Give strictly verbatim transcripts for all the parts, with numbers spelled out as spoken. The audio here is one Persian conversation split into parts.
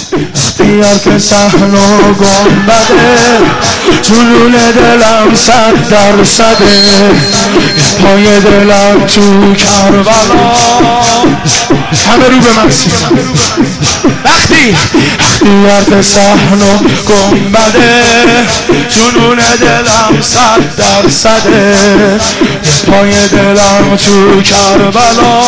اختیار صحن و گنبده جنون دلم صد درصده پای دلم تو کربلا همه رو به مسیح وقتی اختیار صحن و گنبده جنون دلم صد درصده پای دلم تو کربلا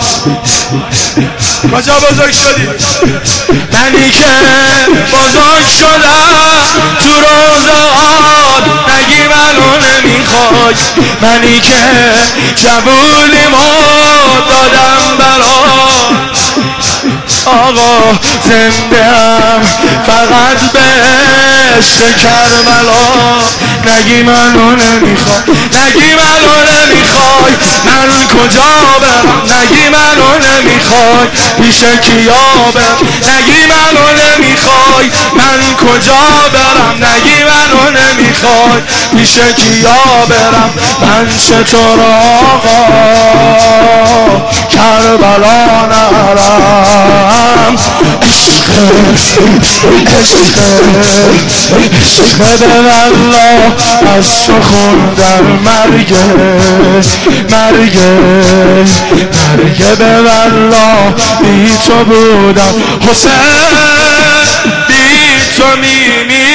کجا بزرگ شدی؟ منی که بزرگ شدم تو روزهات نگی منو نمیخوای منی که جوونیمو دادم برات آقا زنده‌ام فقط به عشق کربلا نگی منو نمیخوای نگی منو نمیخوای من کجا برم نگی منو نمیخوای پیش کیا برم نگی منو نمیخوای من کجا برم نگی منو نمیخوای پیش کیا برم من چطور آقا کربلا نرم عشق عشق عشق به والله از تو خون در مرگ مرگ مرگ به والله بی تو بودم حسین بی تو میمیرم